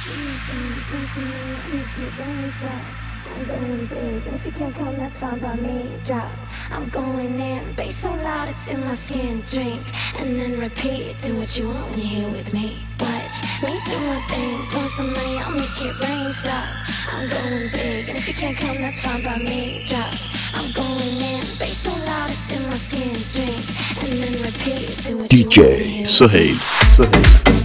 I'm going big, and if you can't come, that's fine by me. Drop, I'm going in, bass so loud it's in my skin. Drink, and then repeat. Do what you want when you're here with me. Watch me do my thing, blow some money, I'll make it rain. Stop, I'm going big, and if you can't come, that's fine by me. Drop, I'm going in, bass so loud it's in my skin. Drink, and then repeat. Do what you want when you're here with me. DJ Sohail.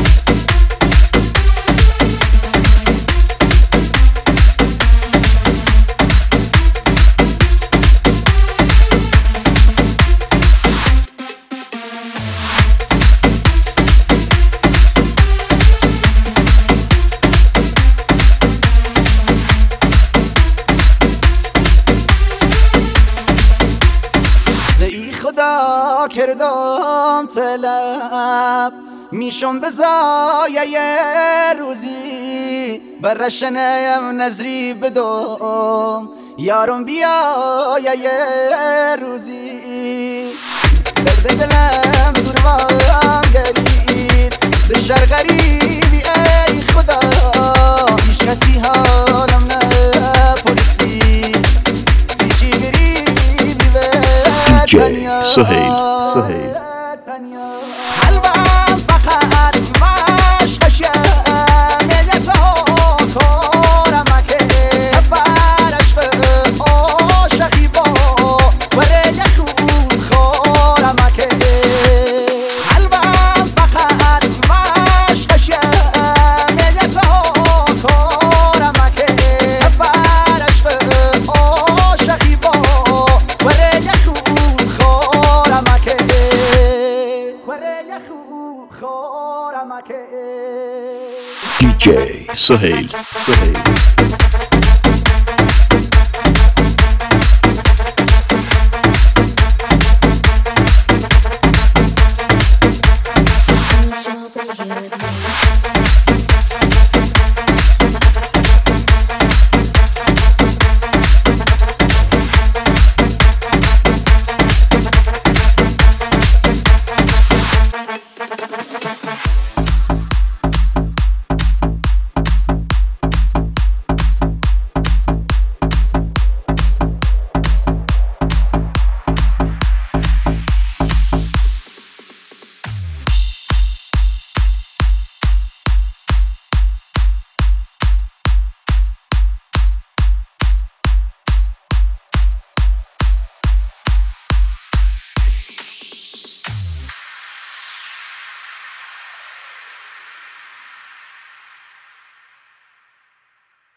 خدا کردم طلب میشم بزایه یه روزی برشنم نظری بدم یارم بیا یه روزی درد دلم زورم گرید به شر غریبی ای خدا هیچ کسی حالم نپرسی سیچی گریبی به DJ Sohail. قلبم فقط مشقشه ملت کارمکه سفرش به عاشقی با وره یکون خارمکه قلبم فقط مشقشه ملت کارمکه سفرش به عاشقی با وره یکون خارمکه DJ Sohail.